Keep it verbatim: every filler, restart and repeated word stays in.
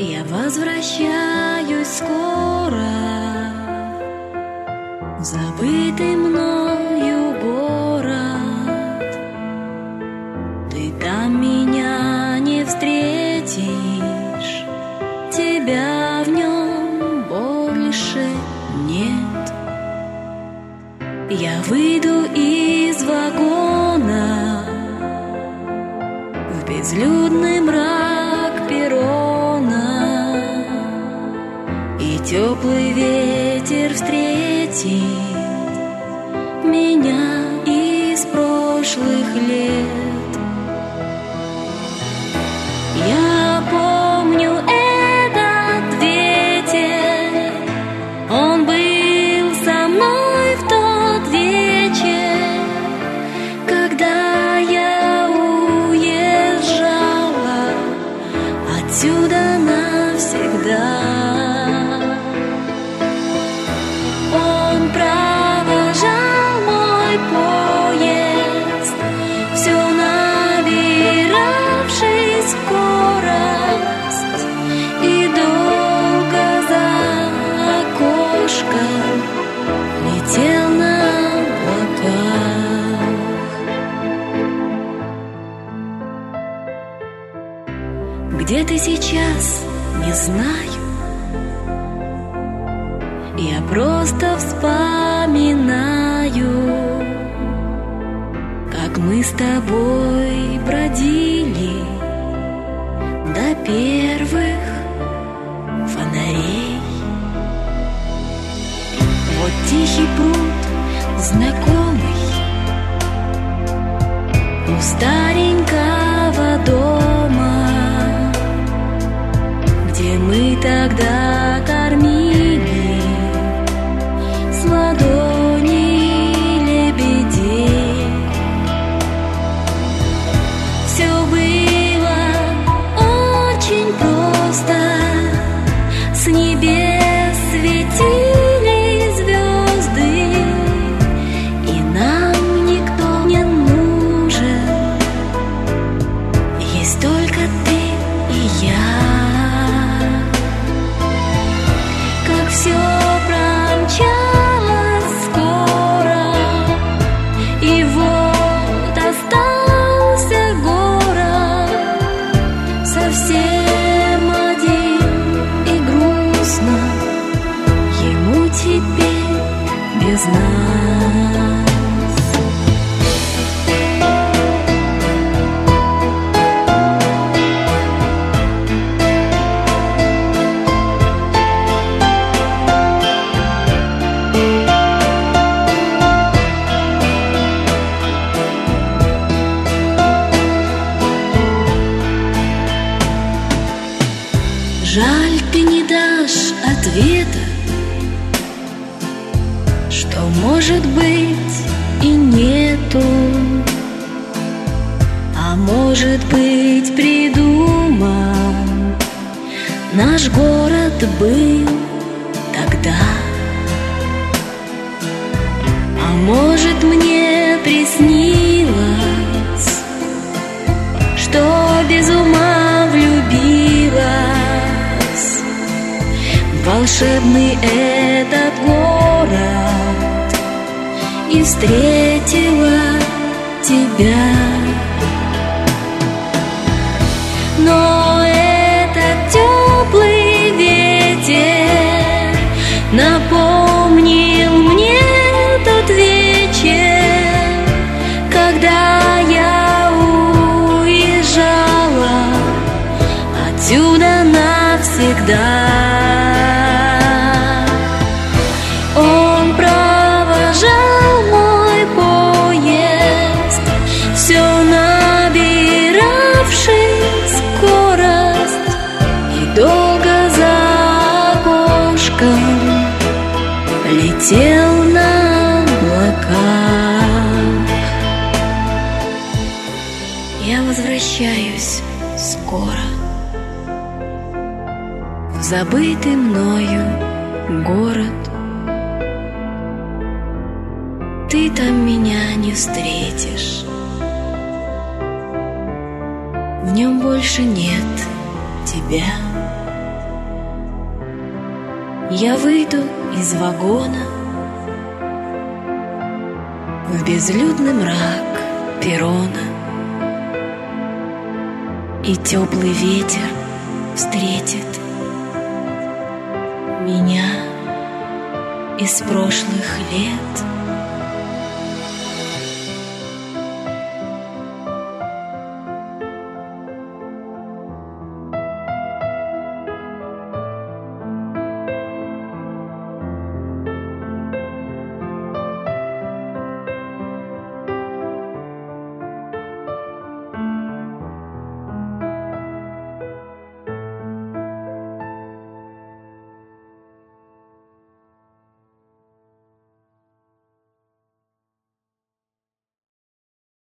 Я возвращаюсь скоро в забытый мною город. Ты там меня не встретишь, тебя в нем больше нет. Я выйду из вагона в безлюдный мрак перрона, и теплый ветер встретит меня из прошлых лет. Я помню этот ветер, он был со мной в тот вечер, когда я уезжала отсюда навсегда. Он провожал мой поезд, все набиравший скорость, и долго за окошком летел на облаках. Где ты сейчас, не знаю, я просто вспоминаю, как мы с тобой бродили до первых фонарей. Вот тихий пруд знакомый у старенького дома, где мы тогда кормили с ладони лебедей. Все было очень просто, с небес светили звезды, и нам никто не нужен, есть только ты и я. Как все промчалось скоро, и вот остался город совсем один, и грустно ему теперь без нас. Жаль, ты не дашь ответа, что может быть и нету, а может быть придуман. Наш город был тогда, а может мне приснилось, что без ума влюбилась в волшебный этот город и встретила тебя. Но этот теплый ветер напомнил мне тот вечер, когда я уезжала отсюда навсегда. Он провожал мой поезд, все набиравший скорость, и долго за окошком летел на облаках. Я возвращаюсь скоро в забытый мною город. Ты там меня не встретишь, в нем больше нет тебя. Я выйду из вагона в безлюдный мрак перрона, и теплый ветер встретит меня из прошлых лет.